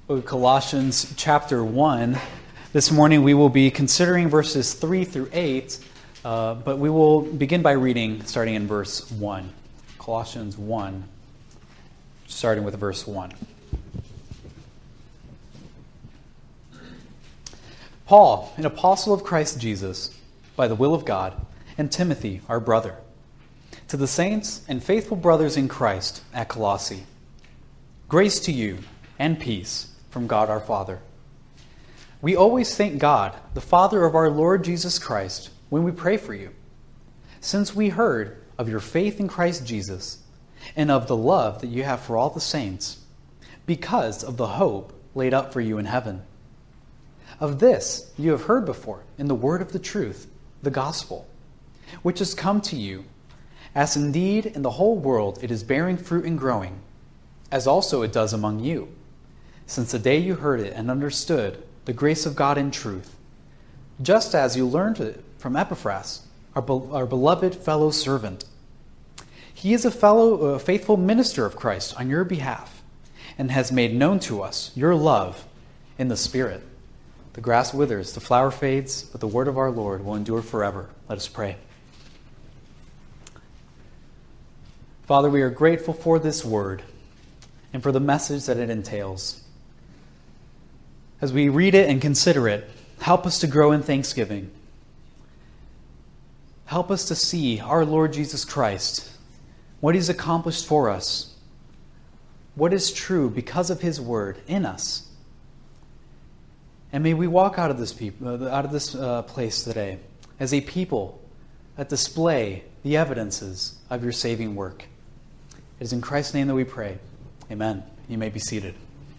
Colossians chapter 1. This morning we will be considering verses 3 through 8, but we will begin by reading starting in verse 1. Colossians 1, starting with verse 1. Paul, an apostle of Christ Jesus, by the will of God, and Timothy, our brother, to the saints and faithful brothers in Christ at Colossae, grace to you and peace from God our Father. We always thank God, the Father of our Lord Jesus Christ, when we pray for you, since we heard of your faith in Christ Jesus and of the love that you have for all the saints, because of the hope laid up for you in heaven. Of this you have heard before in the word of the truth, the gospel, which has come to you, as indeed in the whole world it is bearing fruit and growing, as also it does among you, since the day you heard it and understood the grace of God in truth, just as you learned it from Epaphras, our beloved fellow servant. He is a faithful minister of Christ on your behalf, and has made known to us your love in the Spirit. The grass withers, the flower fades, but the word of our Lord will endure forever. Let us pray. Father, we are grateful for this word and for the message that it entails. As we read it and consider it, help us to grow in thanksgiving. Help us to see our Lord Jesus Christ, what He's accomplished for us, what is true because of His word in us. And may we walk out of this place today as a people that display the evidences of your saving work. It is in Christ's name that we pray. Amen. You may be seated.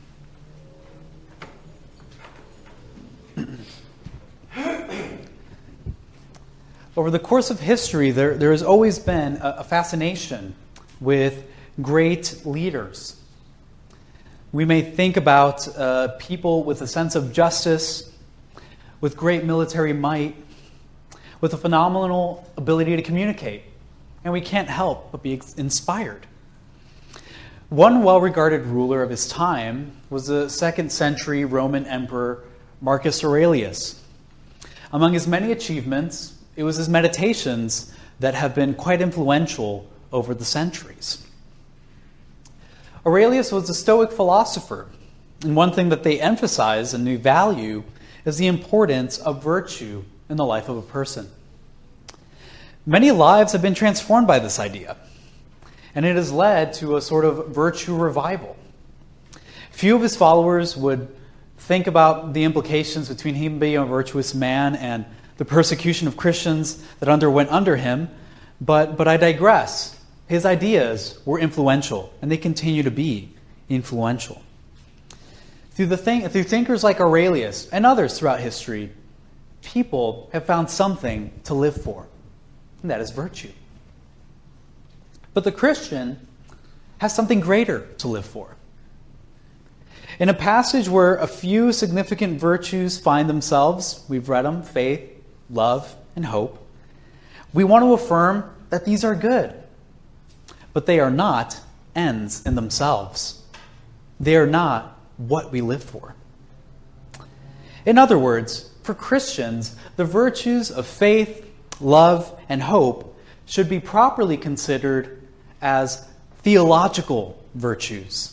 Over the course of history, there has always been a fascination with great leaders. We may think about people with a sense of justice, with great military might, with a phenomenal ability to communicate, and we can't help but be inspired. One well-regarded ruler of his time was the 2nd century Roman Emperor Marcus Aurelius. Among his many achievements, it was his meditations that have been quite influential over the centuries. Aurelius was a Stoic philosopher, and one thing that they emphasize and they value is the importance of virtue in the life of a person. Many lives have been transformed by this idea, and it has led to a sort of virtue revival. Few of his followers would think about the implications between him being a virtuous man and the persecution of Christians that underwent under him, but I digress. His ideas were influential, and they continue to be influential. Through thinkers like Aurelius and others throughout history, people have found something to live for, and that is virtue. But the Christian has something greater to live for. In a passage where a few significant virtues find themselves, we've read them, faith, love, and hope, we want to affirm that these are good, but they are not ends in themselves. They are not what we live for. In other words, for Christians, the virtues of faith, love, and hope should be properly considered as theological virtues.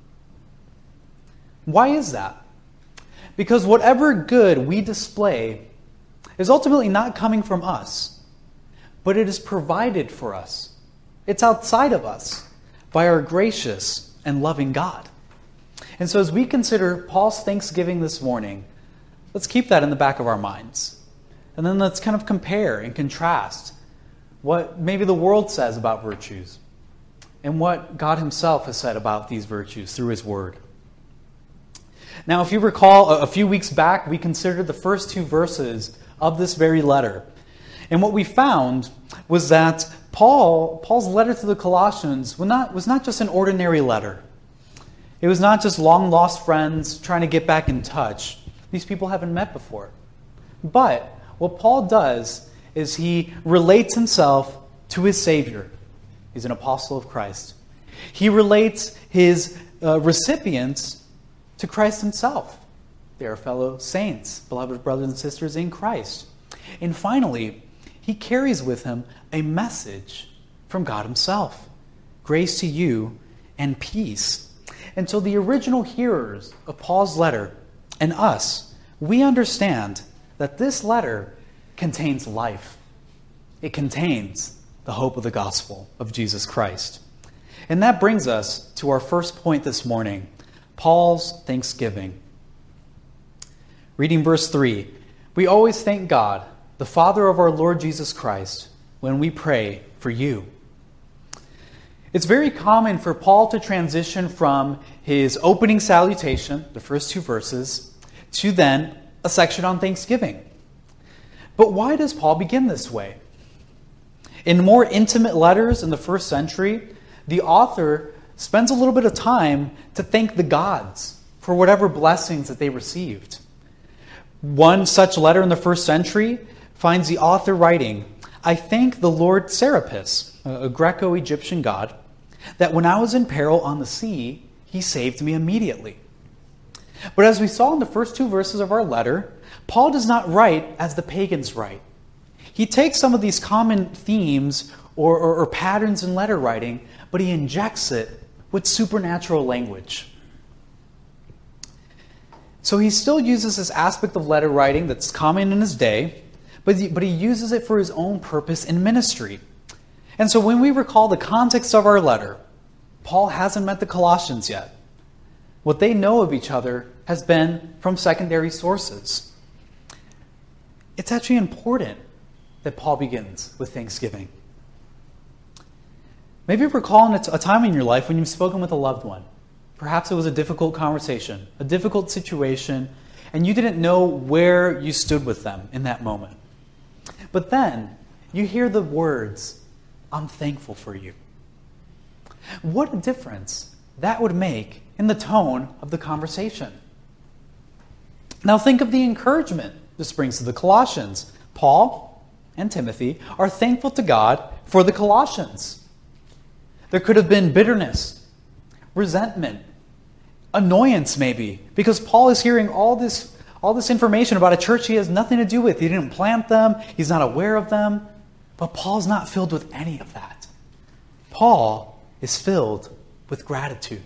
Why is that? Because whatever good we display is ultimately not coming from us, but it is provided for us. It's outside of us by our gracious and loving God. And so as we consider Paul's thanksgiving this morning, let's keep that in the back of our minds. And then let's kind of compare and contrast what maybe the world says about virtues and what God Himself has said about these virtues through His Word. Now, if you recall, a few weeks back, we considered the first 2 verses of this very letter. And what we found was that Paul's letter to the Colossians was not just an ordinary letter. It was not just long-lost friends trying to get back in touch. These people haven't met before. But what Paul does is he relates himself to his Savior. He's an apostle of Christ. He relates his recipients to Christ himself. They are fellow saints, beloved brothers and sisters in Christ. And finally, he carries with him a message from God himself. Grace to you and peace. And so the original hearers of Paul's letter and us, we understand that this letter contains life. It contains the hope of the gospel of Jesus Christ. And that brings us to our first point this morning, Paul's thanksgiving. Reading verse 3, we always thank God, the Father of our Lord Jesus Christ, when we pray for you. It's very common for Paul to transition from his opening salutation, the first two verses, to then a section on thanksgiving. But why does Paul begin this way? In more intimate letters in the first century, the author spends a little bit of time to thank the gods for whatever blessings that they received. One such letter in the first century finds the author writing, I thank the Lord Serapis, a Greco-Egyptian god, that when I was in peril on the sea, he saved me immediately. But as we saw in the first two verses of our letter, Paul does not write as the pagans write. He takes some of these common themes or patterns in letter writing, but he injects it with supernatural language. So he still uses this aspect of letter writing that's common in his day, but he uses it for his own purpose in ministry. And so when we recall the context of our letter, Paul hasn't met the Colossians yet. What they know of each other has been from secondary sources. It's actually important that Paul begins with thanksgiving. Maybe recall a time in your life when you've spoken with a loved one. Perhaps it was a difficult conversation, a difficult situation, and you didn't know where you stood with them in that moment. But then you hear the words, I'm thankful for you. What a difference that would make in the tone of the conversation. Now think of the encouragement this brings to the Colossians. Paul and Timothy are thankful to God for the Colossians. There could have been bitterness, resentment, annoyance maybe, because Paul is hearing all this information about a church he has nothing to do with. He didn't plant them, he's not aware of them, but Paul's not filled with any of that. Paul is filled with gratitude.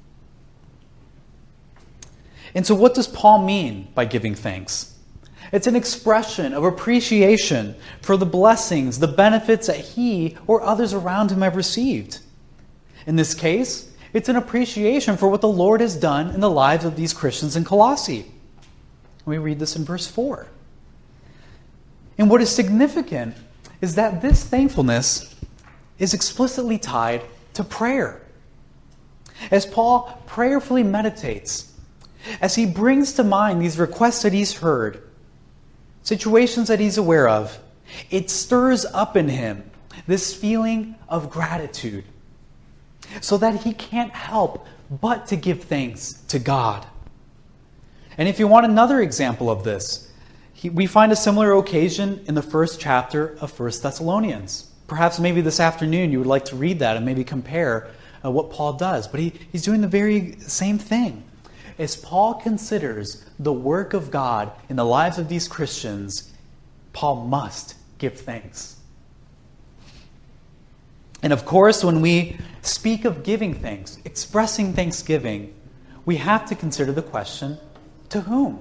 And so what does Paul mean by giving thanks? It's an expression of appreciation for the blessings, the benefits that he or others around him have received. In this case, it's an appreciation for what the Lord has done in the lives of these Christians in Colossae. We read this in verse 4. And what is significant is that this thankfulness is explicitly tied to prayer. As Paul prayerfully meditates, as he brings to mind these requests that he's heard, situations that he's aware of, it stirs up in him this feeling of gratitude, so that he can't help but to give thanks to God. And if you want another example of this, we find a similar occasion in the first chapter of 1 Thessalonians. Perhaps maybe this afternoon you would like to read that and maybe compare what Paul does. But he's doing the very same thing. As Paul considers the work of God in the lives of these Christians, Paul must give thanks. And of course, when we speak of giving thanks, expressing thanksgiving, we have to consider the question, to whom?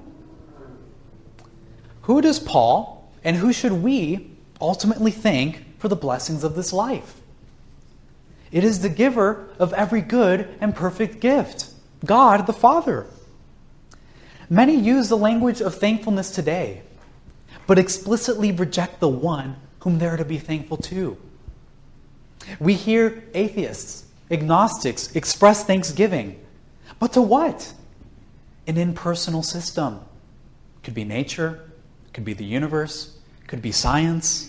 Who does Paul and who should we ultimately thank for the blessings of this life? It is the giver of every good and perfect gift, God the Father. Many use the language of thankfulness today, but explicitly reject the one whom they are to be thankful to. We hear atheists, agnostics express thanksgiving. But to what? An impersonal system. It could be nature, it could be the universe, it could be science.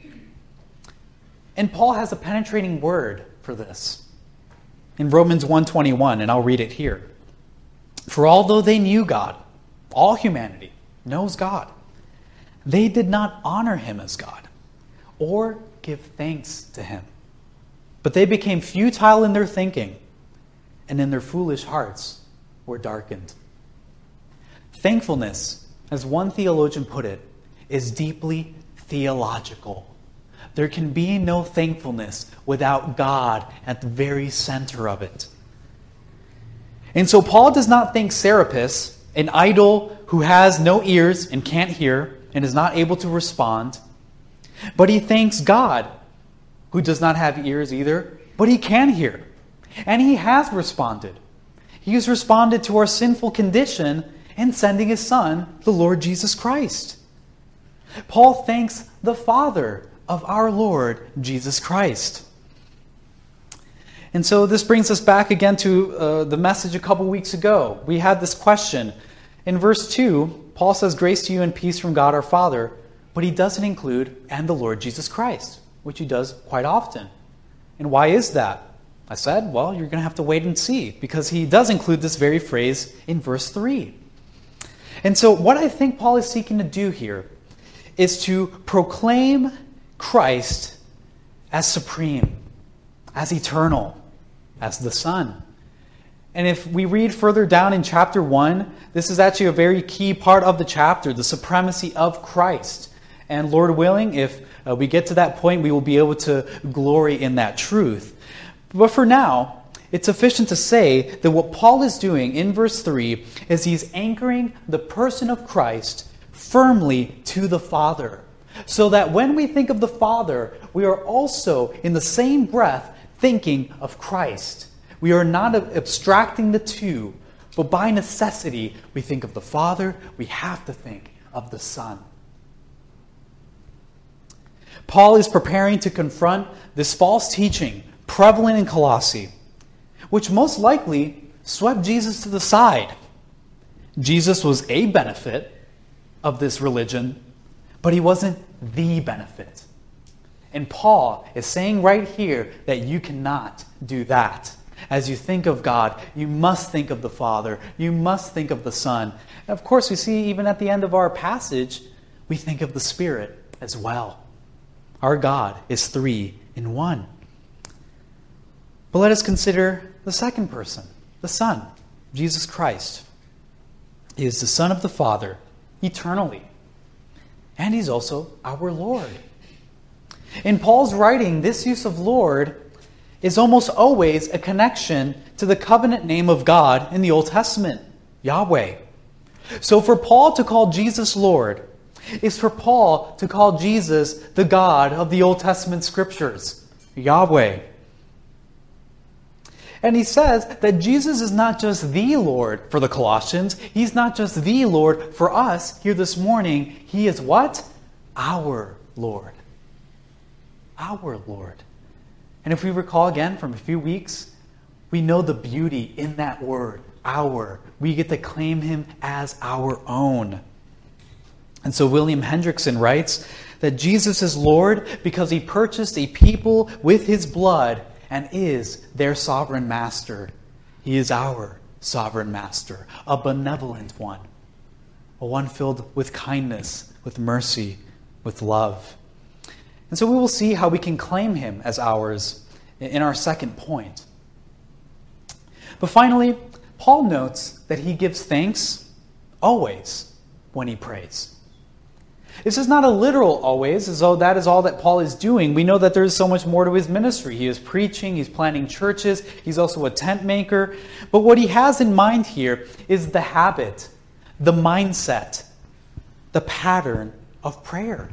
And Paul has a penetrating word for this. In Romans 1:21, and I'll read it here. For although they knew God, all humanity knows God, they did not honor him as God or give thanks to him. But they became futile in their thinking, and in their foolish hearts were darkened. Thankfulness, as one theologian put it, is deeply theological. There can be no thankfulness without God at the very center of it. And so Paul does not think Serapis, an idol who has no ears and can't hear and is not able to respond, but he thanks God, who does not have ears either, but he can hear. And he has responded. He has responded to our sinful condition in sending his Son, the Lord Jesus Christ. Paul thanks the Father of our Lord Jesus Christ. And so this brings us back again to the message a couple weeks ago. We had this question. In verse 2, Paul says, "Grace to you and peace from God our Father," but he doesn't include "and the Lord Jesus Christ," which he does quite often. And why is that? I said, well, you're going to have to wait and see, because he does include this very phrase in verse 3. And so what I think Paul is seeking to do here is to proclaim Christ as supreme, as eternal, as the Son. And if we read further down in chapter 1, this is actually a very key part of the chapter, the supremacy of Christ. And Lord willing, if we get to that point, we will be able to glory in that truth. But for now, it's sufficient to say that what Paul is doing in verse 3 is he's anchoring the person of Christ firmly to the Father, so that when we think of the Father, we are also, in the same breath, thinking of Christ. We are not abstracting the two, but by necessity, we think of the Father, we have to think of the Son. Paul is preparing to confront this false teaching prevalent in Colossae, which most likely swept Jesus to the side. Jesus was a benefit of this religion, but he wasn't the benefit. And Paul is saying right here that you cannot do that. As you think of God, you must think of the Father. You must think of the Son. And of course, we see even at the end of our passage, we think of the Spirit as well. Our God is 3 in 1. But let us consider the second person, the Son, Jesus Christ. He is the Son of the Father eternally. And he's also our Lord. In Paul's writing, this use of Lord is almost always a connection to the covenant name of God in the Old Testament, Yahweh. So for Paul to call Jesus Lord is for Paul to call Jesus the God of the Old Testament Scriptures, Yahweh. And he says that Jesus is not just the Lord for the Colossians. He's not just the Lord for us here this morning. He is what? Our Lord. Our Lord. And if we recall again from a few weeks, we know the beauty in that word, our. We get to claim him as our own. And so William Hendrickson writes that Jesus is Lord because he purchased a people with his blood and is their sovereign master. He is our sovereign master, a benevolent one, a one filled with kindness, with mercy, with love. And so we will see how we can claim him as ours in our second point. But finally, Paul notes that he gives thanks always when he prays. This is not a literal always, as though that is all that Paul is doing. We know that there is so much more to his ministry. He is preaching, he's planting churches, he's also a tent maker. But what he has in mind here is the habit, the mindset, the pattern of prayer.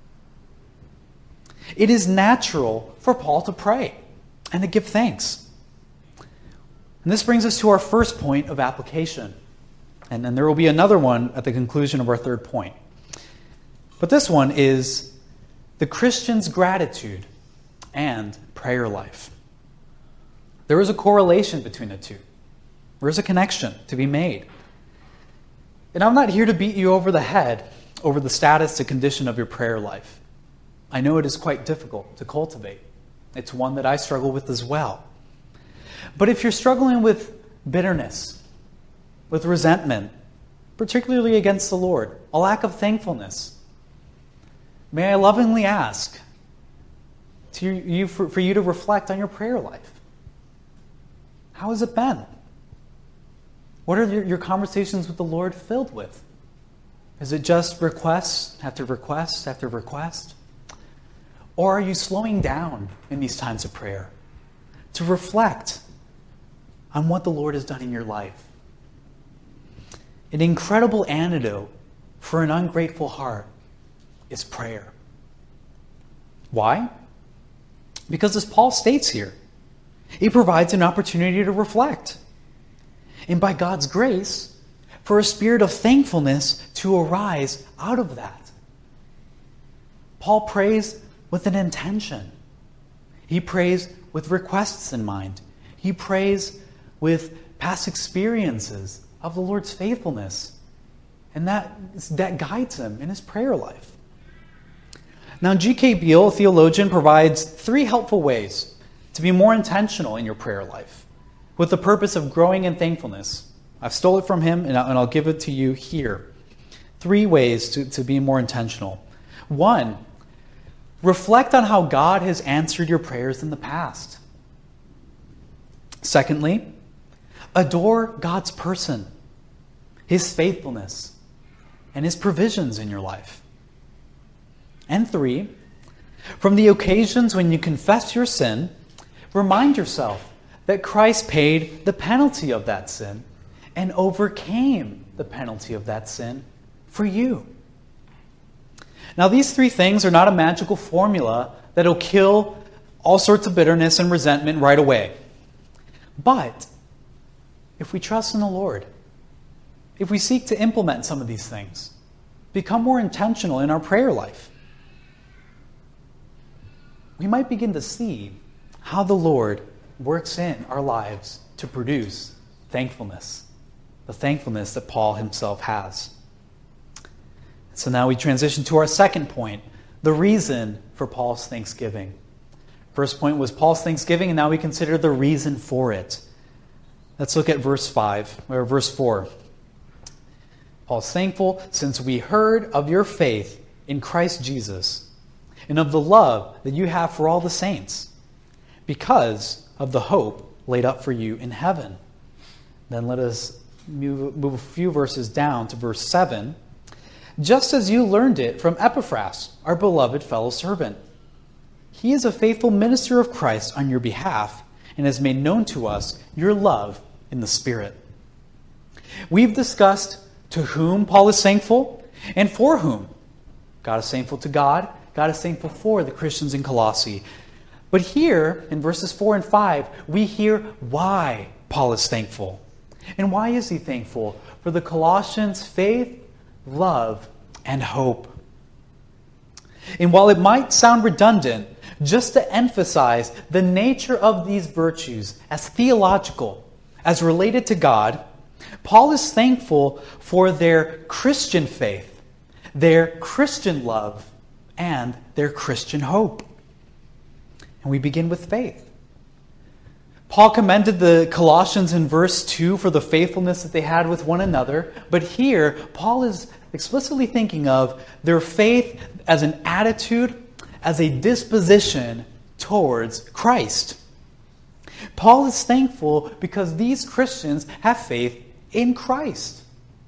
It is natural for Paul to pray and to give thanks. And this brings us to our first point of application. And then there will be another one at the conclusion of our third point. But this one is the Christian's gratitude and prayer life. There is a correlation between the two. There is a connection to be made. And I'm not here to beat you over the head over the status and condition of your prayer life. I know it is quite difficult to cultivate. It's one that I struggle with as well. But if you're struggling with bitterness, with resentment, particularly against the Lord, a lack of thankfulness, may I lovingly ask for you to reflect on your prayer life. How has it been? What are your conversations with the Lord filled with? Is it just request after request after request? Or are you slowing down in these times of prayer to reflect on what the Lord has done in your life? An incredible antidote for an ungrateful heart is prayer. Why? Because as Paul states here, it provides an opportunity to reflect. And by God's grace, for a spirit of thankfulness to arise out of that. Paul prays with an intention. He prays with requests in mind. He prays with past experiences of the Lord's faithfulness. And that guides him in his prayer life. Now, G.K. Beale, a theologian, provides 3 helpful ways to be more intentional in your prayer life with the purpose of growing in thankfulness. I've stole it from him, and I'll give it to you here. 3 ways to be more intentional. 1, reflect on how God has answered your prayers in the past. Secondly, adore God's person, His faithfulness, and His provisions in your life. And 3, from the occasions when you confess your sin, remind yourself that Christ paid the penalty of that sin and overcame the penalty of that sin for you. Now, these 3 things are not a magical formula that'll kill all sorts of bitterness and resentment right away. But if we trust in the Lord, if we seek to implement some of these things, become more intentional in our prayer life, we might begin to see how the Lord works in our lives to produce thankfulness, the thankfulness that Paul himself has. So now we transition to our second point, the reason for Paul's thanksgiving. First point was Paul's thanksgiving, and now we consider the reason for it. Let's look at verse 4. Paul's thankful since we heard of your faith in Christ Jesus and of the love that you have for all the saints, because of the hope laid up for you in heaven. Then let us move a few verses down to verse 7. Just as you learned it from Epaphras, our beloved fellow servant. He is a faithful minister of Christ on your behalf and has made known to us your love in the Spirit. We've discussed to whom Paul is thankful and for whom. God is thankful to God. God is thankful for the Christians in Colossae. But here, in verses 4 and 5, we hear why Paul is thankful. And why is he thankful? For the Colossians' faith, love, and hope. And while it might sound redundant, just to emphasize the nature of these virtues as theological, as related to God, Paul is thankful for their Christian faith, their Christian love, and their Christian hope. And we begin with faith. Paul commended the Colossians in verse 2 for the faithfulness that they had with one another. But here, Paul is explicitly thinking of their faith as an attitude, as a disposition towards Christ. Paul is thankful because these Christians have faith in Christ.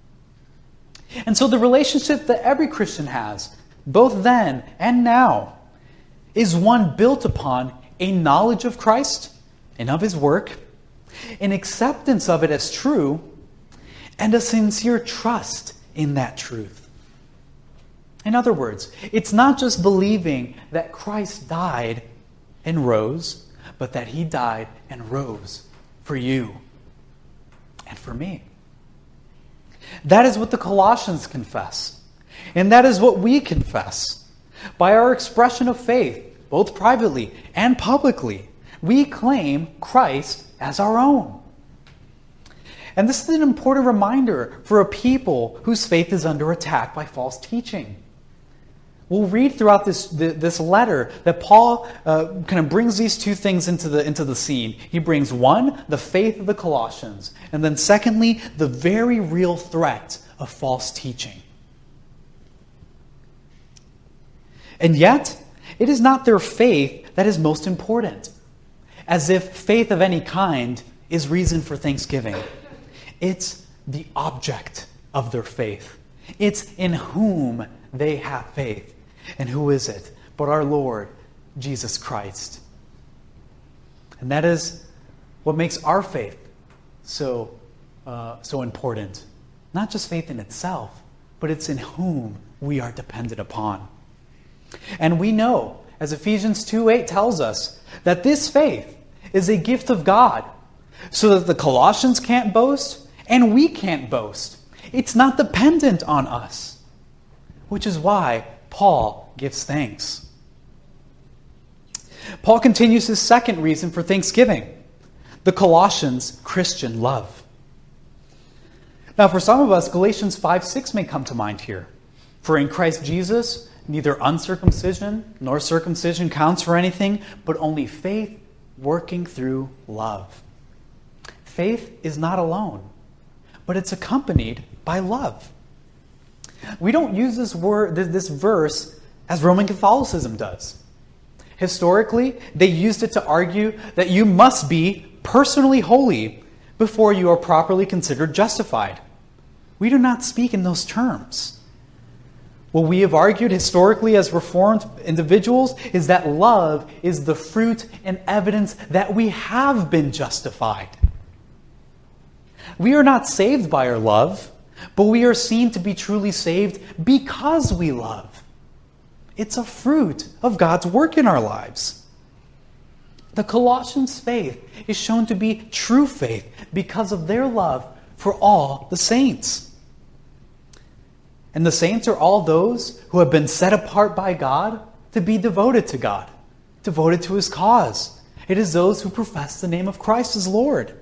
And so the relationship that every Christian has, both then and now, is one built upon a knowledge of Christ and of His work, an acceptance of it as true, and a sincere trust in that truth. In other words, it's not just believing that Christ died and rose, but that He died and rose for you and for me. That is what the Colossians confess. And that is what we confess. By our expression of faith, both privately and publicly, we claim Christ as our own. And this is an important reminder for a people whose faith is under attack by false teaching. We'll read throughout this letter that Paul kind of brings these 2 things into the scene. He brings, 1, the faith of the Colossians, and then secondly, the very real threat of false teaching. And yet, it is not their faith that is most important, as if faith of any kind is reason for thanksgiving. It's the object of their faith. It's in whom they have faith. And who is it but our Lord Jesus Christ? And that is what makes our faith so important. Not just faith in itself, but it's in whom we are dependent upon. And we know, as Ephesians 2:8 tells us, that this faith is a gift of God, so that the Colossians can't boast and we can't boast. It's not dependent on us, which is why Paul gives thanks. Paul continues his second reason for thanksgiving: the Colossians' Christian love. Now, for some of us, Galatians 5:6 may come to mind here. For in Christ Jesus, neither uncircumcision nor circumcision counts for anything, but only faith working through love. Faith is not alone, but it's accompanied by love. We don't use this verse as Roman Catholicism does. Historically, they used it to argue that you must be personally holy before you are properly considered justified. We do not speak in those terms. What we have argued historically as Reformed individuals is that love is the fruit and evidence that we have been justified. We are not saved by our love, but we are seen to be truly saved because we love. It's a fruit of God's work in our lives. The Colossians' faith is shown to be true faith because of their love for all the saints. And the saints are all those who have been set apart by God to be devoted to God, devoted to His cause. It is those who profess the name of Christ as Lord.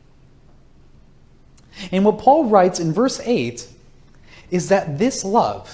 And what Paul writes in verse 8 is that this love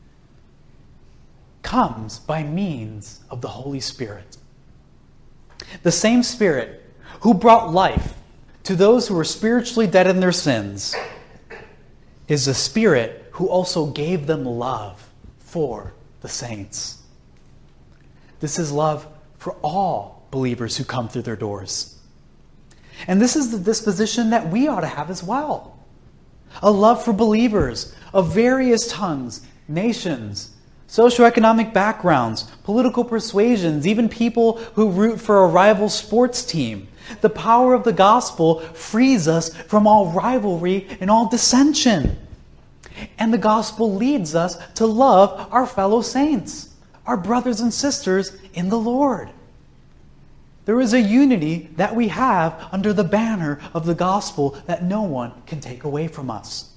comes by means of the Holy Spirit. The same Spirit who brought life to those who were spiritually dead in their sins is the Spirit who also gave them love for the saints. This is love for all believers who come through their doors. And this is the disposition that we ought to have as well. A love for believers of various tongues, nations, socioeconomic backgrounds, political persuasions, even people who root for a rival sports team. The power of the gospel frees us from all rivalry and all dissension. And the gospel leads us to love our fellow saints, our brothers and sisters in the Lord. There is a unity that we have under the banner of the gospel that no one can take away from us.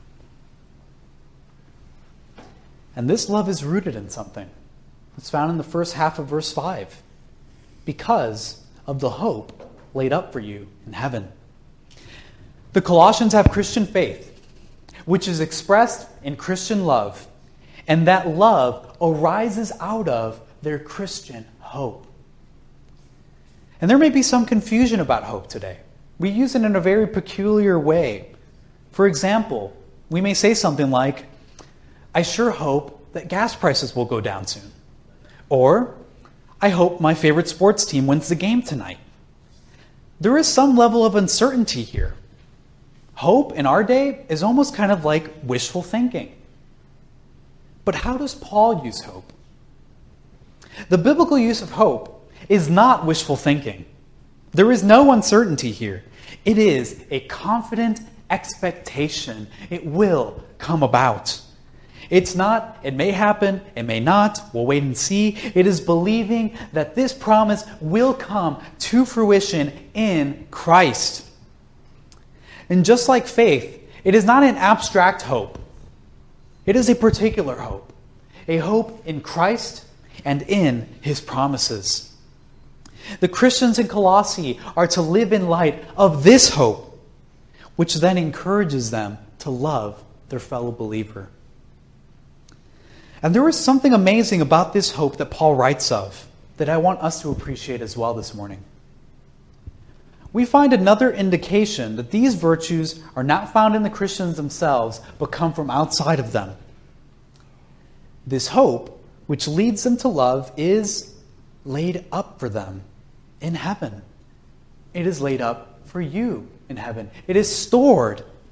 And this love is rooted in something. It's found in the first half of verse 5. Because of the hope laid up for you in heaven. The Colossians have Christian faith, which is expressed in Christian love. And that love arises out of their Christian hope. And there may be some confusion about hope today. We use it in a very peculiar way. For example, we may say something like, I sure hope that gas prices will go down soon. Or, I hope my favorite sports team wins the game tonight. There is some level of uncertainty here. Hope in our day is almost kind of like wishful thinking. But how does Paul use hope? The biblical use of hope is not wishful thinking. There is no uncertainty here. It is a confident expectation. It will come about. It's not, it may happen, it may not, we'll wait and see. It is believing that this promise will come to fruition in Christ. And just like faith, it is not an abstract hope. It is a particular hope. A hope in Christ and in His promises. The Christians in Colossae are to live in light of this hope, which then encourages them to love their fellow believer. And there is something amazing about this hope that Paul writes of that I want us to appreciate as well this morning. We find another indication that these virtues are not found in the Christians themselves, but come from outside of them. This hope, which leads them to love, is laid up for them in heaven. It is laid up for you in heaven. It is stored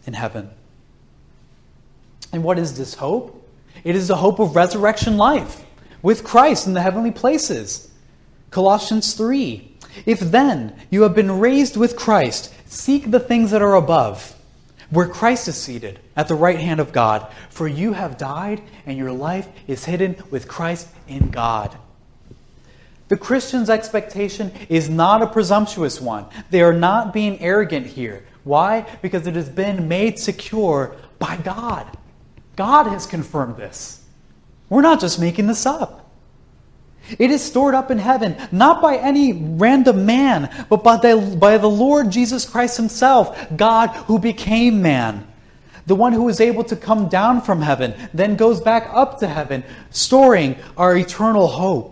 in heaven. And what is this hope? It is the hope of resurrection life with Christ in the heavenly places. Colossians 3. If then you have been raised with Christ, seek the things that are above, where Christ is seated at the right hand of God. For you have died, and your life is hidden with Christ in God. The Christian's expectation is not a presumptuous one. They are not being arrogant here. Why? Because it has been made secure by God. God has confirmed this. We're not just making this up. It is stored up in heaven, not by any random man, but by the Lord Jesus Christ himself, God who became man. The one who is able to come down from heaven, then goes back up to heaven, storing our eternal hope.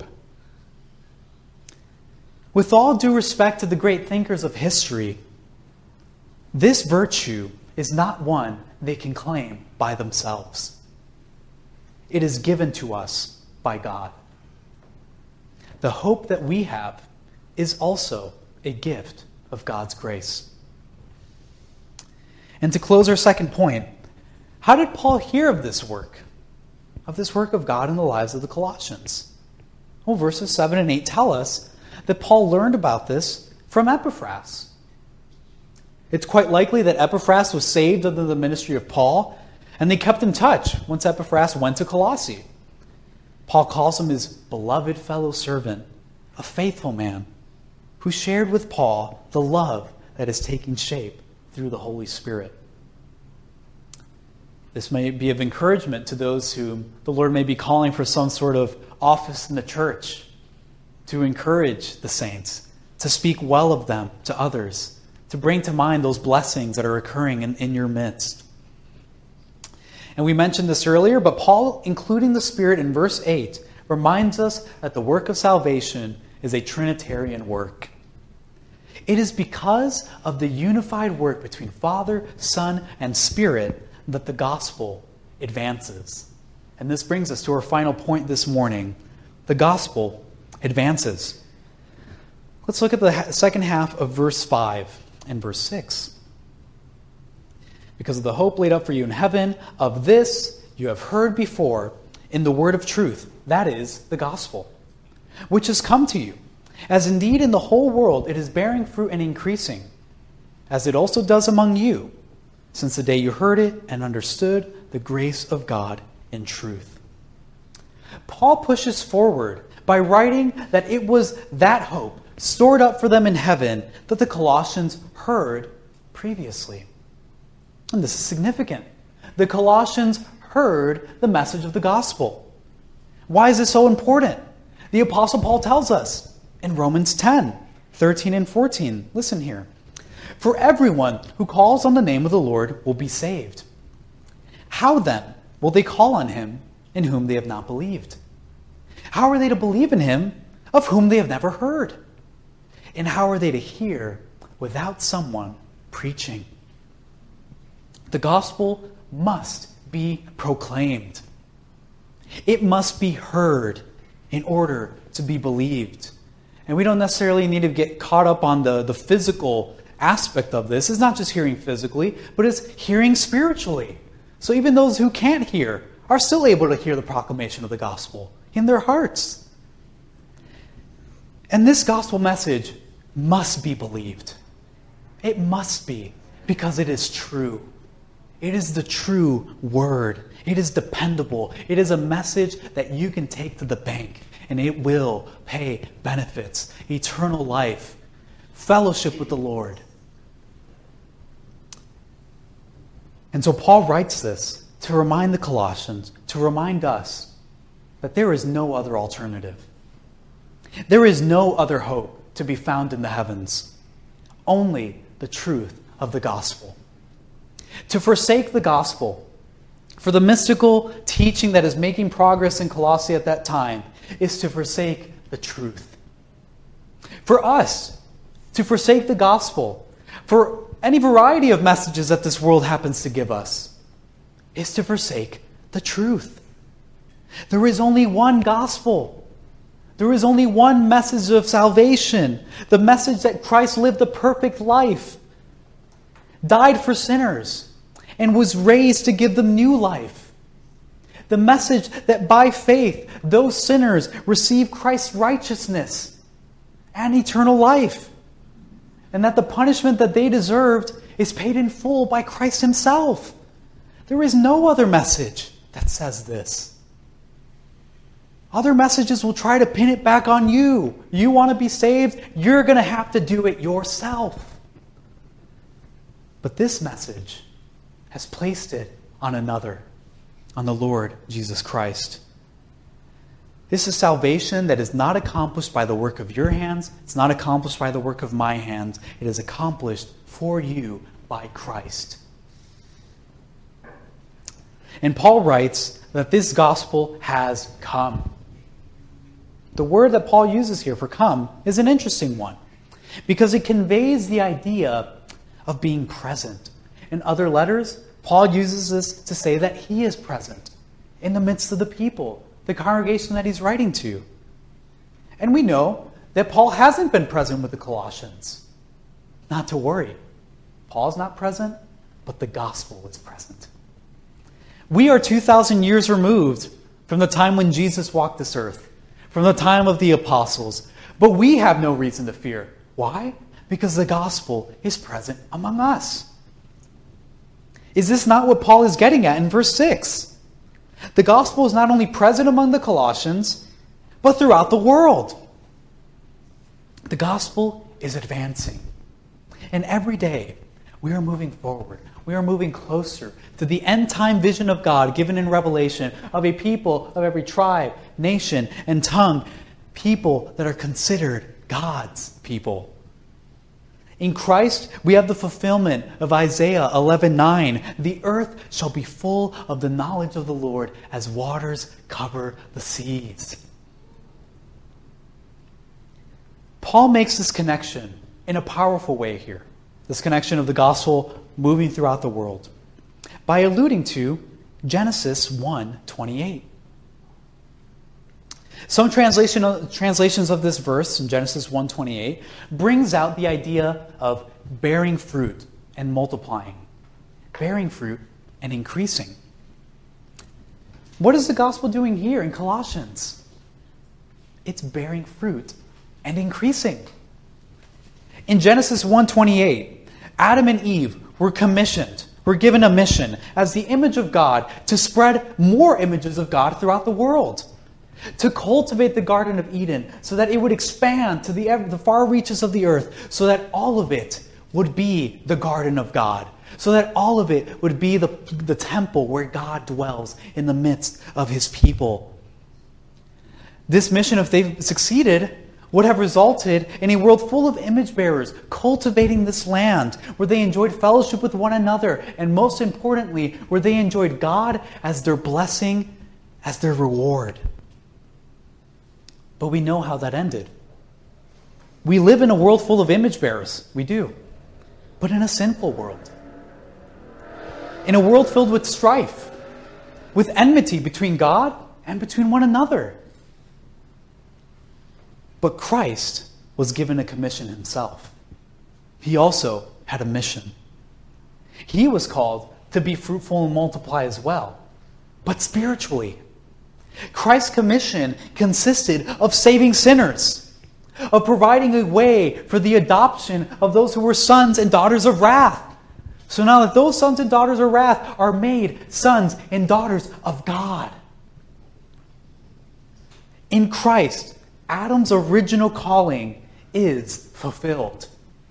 With all due respect to the great thinkers of history, this virtue is not one they can claim by themselves. It is given to us by God. The hope that we have is also a gift of God's grace. And to close our second point, how did Paul hear of this work of God in the lives of the Colossians? Well, verses 7 and 8 tell us that Paul learned about this from Epaphras. It's quite likely that Epaphras was saved under the ministry of Paul, and they kept in touch once Epaphras went to Colossae. Paul calls him his beloved fellow servant, a faithful man who shared with Paul the love that is taking shape through the Holy Spirit. This may be of encouragement to those whom the Lord may be calling for some sort of office in the church, to encourage the saints, to speak well of them to others, to bring to mind those blessings that are occurring in your midst. And we mentioned this earlier, but Paul, including the Spirit in verse 8, reminds us that the work of salvation is a Trinitarian work. It is because of the unified work between Father, Son, and Spirit that the gospel advances. And this brings us to our final point this morning. The gospel advances. Let's look at the second half of verse 5 and verse 6. Because of the hope laid up for you in heaven, of this you have heard before in the word of truth, that is, the gospel, which has come to you, as indeed in the whole world it is bearing fruit and increasing, as it also does among you, since the day you heard it and understood the grace of God in truth. Paul pushes forward by writing that it was that hope stored up for them in heaven that the Colossians heard previously. And this is significant. The Colossians heard the message of the gospel. Why is this so important? The Apostle Paul tells us in Romans 10, 13 and 14. Listen here. For everyone who calls on the name of the Lord will be saved. How then will they call on him in whom they have not believed? How are they to believe in him of whom they have never heard? And how are they to hear without someone preaching? The gospel must be proclaimed. It must be heard in order to be believed. And we don't necessarily need to get caught up on the physical aspect of this. It's not just hearing physically, but it's hearing spiritually. So even those who can't hear are still able to hear the proclamation of the gospel in their hearts. And this gospel message must be believed. It must be, because it is true. It is the true word. It is dependable. It is a message that you can take to the bank, and it will pay benefits, eternal life, fellowship with the Lord. And so Paul writes this to remind the Colossians, to remind us that there is no other alternative. There is no other hope to be found in the heavens. Only the truth of the gospel. To forsake the gospel for the mystical teaching that is making progress in Colossae at that time is to forsake the truth. For us to forsake the gospel for any variety of messages that this world happens to give us is to forsake the truth. There is only one gospel. There is only one message of salvation. The message that Christ lived a perfect life, died for sinners, and was raised to give them new life. The message that by faith, those sinners receive Christ's righteousness and eternal life. And that the punishment that they deserved is paid in full by Christ himself. There is no other message that says this. Other messages will try to pin it back on you. You want to be saved? You're going to have to do it yourself. But this message has placed it on another, on the Lord Jesus Christ. This is salvation that is not accomplished by the work of your hands. It's not accomplished by the work of my hands. It is accomplished for you by Christ. And Paul writes that this gospel has come. The word that Paul uses here for come is an interesting one because it conveys the idea of being present. In other letters, Paul uses this to say that he is present in the midst of the people, the congregation that he's writing to. And we know that Paul hasn't been present with the Colossians. Not to worry. Paul's not present, but the gospel is present. We are 2,000 years removed from the time when Jesus walked this earth, from the time of the apostles. But we have no reason to fear. Why? Because the gospel is present among us. Is this not what Paul is getting at in verse 6? The gospel is not only present among the Colossians, but throughout the world. The gospel is advancing. And every day, we are moving forward. We are moving closer to the end-time vision of God given in Revelation of a people of every tribe, nation, and tongue. People that are considered God's people. In Christ, we have the fulfillment of Isaiah 11:9. The earth shall be full of the knowledge of the Lord as waters cover the seas. Paul makes this connection in a powerful way here. This connection of the gospel moving throughout the world by alluding to Genesis 1:28. Some translations of this verse in Genesis 1:28 brings out the idea of bearing fruit and multiplying, bearing fruit and increasing. What is the gospel doing here in Colossians? It's bearing fruit and increasing. In Genesis 1:28, Adam and Eve were commissioned, were given a mission as the image of God to spread more images of God throughout the world. To cultivate the Garden of Eden so that it would expand to the far reaches of the earth, so that all of it would be the garden of God, so that all of it would be the temple where God dwells in the midst of his people. This mission, if they succeeded, would have resulted in a world full of image bearers cultivating this land, where they enjoyed fellowship with one another, and most importantly, where they enjoyed God as their blessing, as their reward. But we know how that ended. We live in a world full of image bearers. We do. But in a sinful world. In a world filled with strife, with enmity between God and between one another. But Christ was given a commission himself. He also had a mission. He was called to be fruitful and multiply as well, but spiritually. Christ's commission consisted of saving sinners, of providing a way for the adoption of those who were sons and daughters of wrath. So now that those sons and daughters of wrath are made sons and daughters of God. In Christ, Adam's original calling is fulfilled.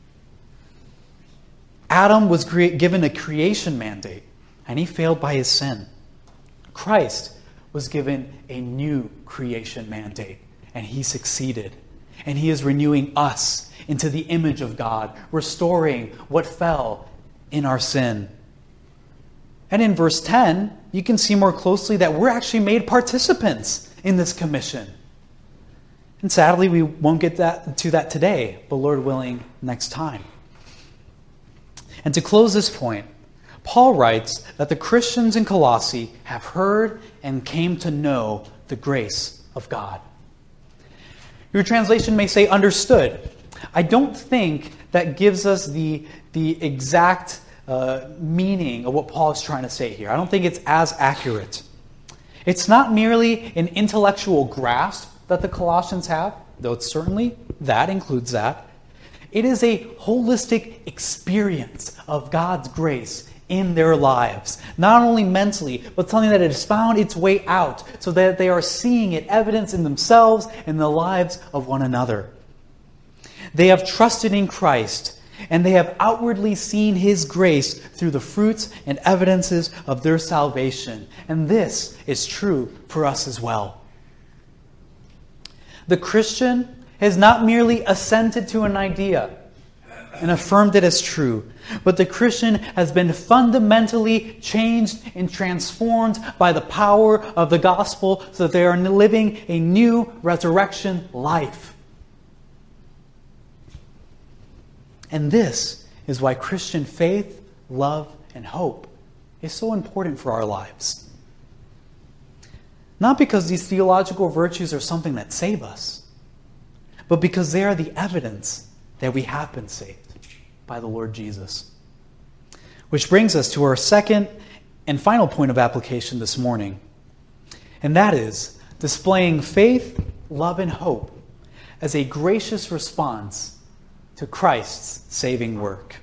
Adam was given a creation mandate, and he failed by his sin. Christ was given a new creation mandate, and he succeeded. And he is renewing us into the image of God, restoring what fell in our sin. And in verse 10, you can see more closely that we're actually made participants in this commission. And sadly, we won't get to that today, but Lord willing, next time. And to close this point, Paul writes that the Christians in Colossae have heard and came to know the grace of God. Your translation may say understood. I don't think that gives us the exact meaning of what Paul is trying to say here. I don't think it's as accurate. It's not merely an intellectual grasp that the Colossians have, though it's certainly that includes that. It is a holistic experience of God's grace in their lives, not only mentally, but something that has found its way out so that they are seeing it evidence in themselves and the lives of one another. They have trusted in Christ, and they have outwardly seen His grace through the fruits and evidences of their salvation. And this is true for us as well. The Christian has not merely assented to an idea and affirmed it as true, but the Christian has been fundamentally changed and transformed by the power of the gospel so that they are living a new resurrection life. And this is why Christian faith, love, and hope is so important for our lives. Not because these theological virtues are something that save us, but because they are the evidence that we have been saved by the Lord Jesus. Which brings us to our second and final point of application this morning, and that is displaying faith, love, and hope as a gracious response to Christ's saving work.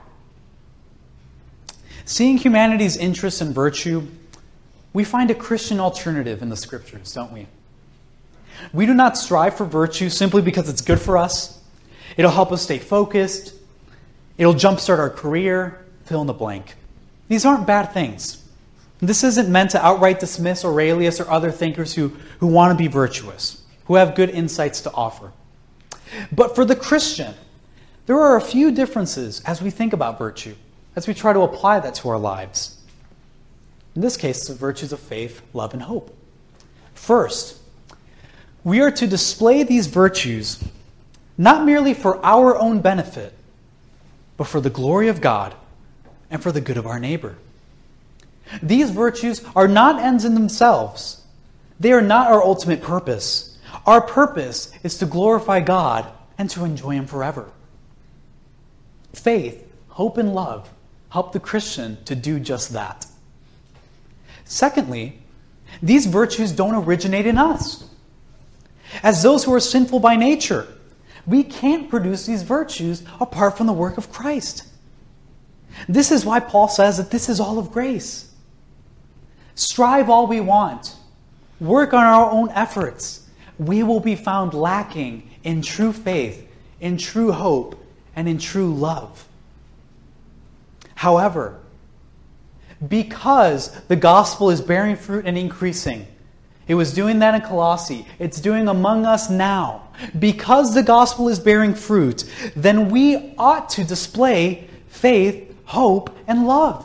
Seeing humanity's interest in virtue, we find a Christian alternative in the Scriptures, don't we? We do not strive for virtue simply because it's good for us. It'll help us stay focused. It'll jumpstart our career, fill in the blank. These aren't bad things. This isn't meant to outright dismiss Aurelius or other thinkers who want to be virtuous, who have good insights to offer. But for the Christian, there are a few differences as we think about virtue, as we try to apply that to our lives. In this case, the virtues of faith, love, and hope. First, we are to display these virtues not merely for our own benefit, but for the glory of God and for the good of our neighbor. These virtues are not ends in themselves. They are not our ultimate purpose. Our purpose is to glorify God and to enjoy Him forever. Faith, hope, and love help the Christian to do just that. Secondly, these virtues don't originate in us. As those who are sinful by nature, we can't produce these virtues apart from the work of Christ. This is why Paul says that this is all of grace. Strive all we want. Work on our own efforts. We will be found lacking in true faith, in true hope, and in true love. However, because the gospel is bearing fruit and increasing, it was doing that in Colossae. It's doing among us now. Because the gospel is bearing fruit, then we ought to display faith, hope, and love.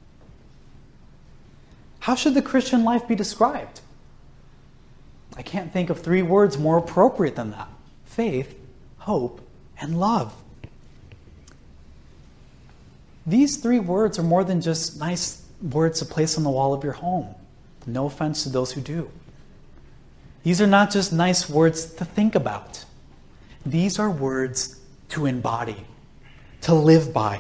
How should the Christian life be described? I can't think of 3 words more appropriate than that. Faith, hope, and love. These 3 words are more than just nice words to place on the wall of your home. No offense to those who do. These are not just nice words to think about. These are words to embody, to live by.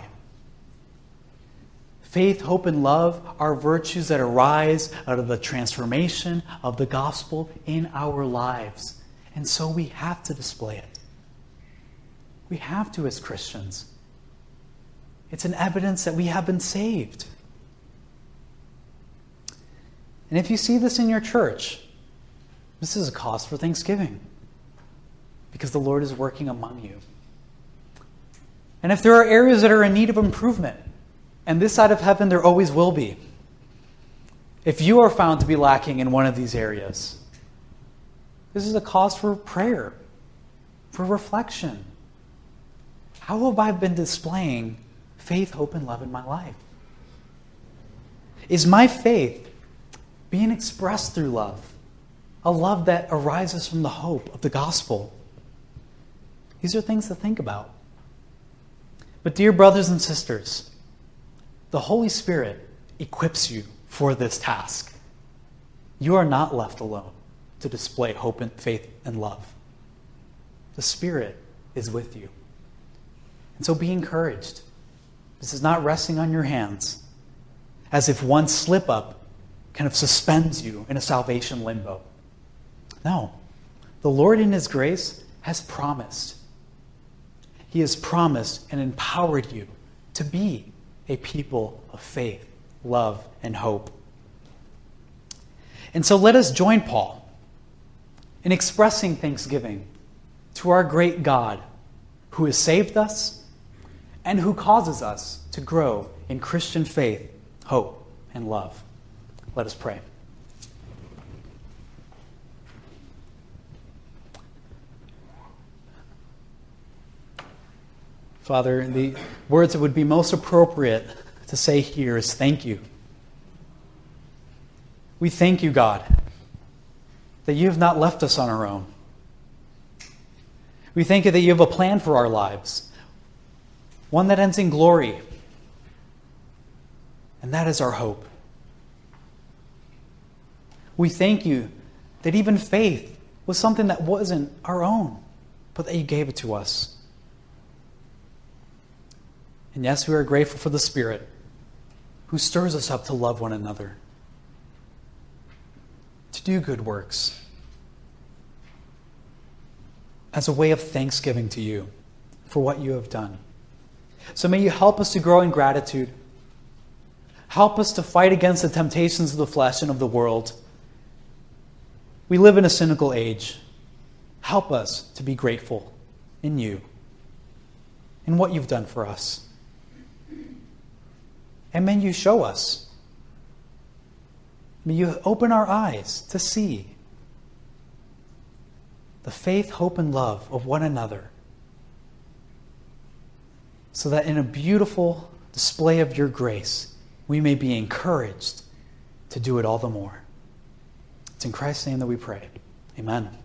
Faith, hope, and love are virtues that arise out of the transformation of the gospel in our lives. And so we have to display it. We have to as Christians. It's an evidence that we have been saved. And if you see this in your church, this is a cause for thanksgiving, because the Lord is working among you. And if there are areas that are in need of improvement, and this side of heaven there always will be, if you are found to be lacking in one of these areas, this is a cause for prayer, for reflection. How have I been displaying faith, hope, and love in my life? Is my faith being expressed through love? A love that arises from the hope of the gospel. These are things to think about. But dear brothers and sisters, the Holy Spirit equips you for this task. You are not left alone to display hope and faith and love. The Spirit is with you. And so be encouraged. This is not resting on your hands, as if one slip-up kind of suspends you in a salvation limbo. No. The Lord in His grace has promised. He has promised and empowered you to be a people of faith, love, and hope. And so let us join Paul in expressing thanksgiving to our great God who has saved us and who causes us to grow in Christian faith, hope, and love. Let us pray. Father, the words that would be most appropriate to say here is thank you. We thank you, God, that you have not left us on our own. We thank you that you have a plan for our lives, one that ends in glory. And that is our hope. We thank you that even faith was something that wasn't our own, but that you gave it to us. And yes, we are grateful for the Spirit who stirs us up to love one another, to do good works, as a way of thanksgiving to you for what you have done. So may you help us to grow in gratitude. Help us to fight against the temptations of the flesh and of the world. We live in a cynical age. Help us to be grateful in you, in what you've done for us. And may you show us. May you open our eyes to see the faith, hope, and love of one another, so that in a beautiful display of your grace, we may be encouraged to do it all the more. It's in Christ's name that we pray. Amen.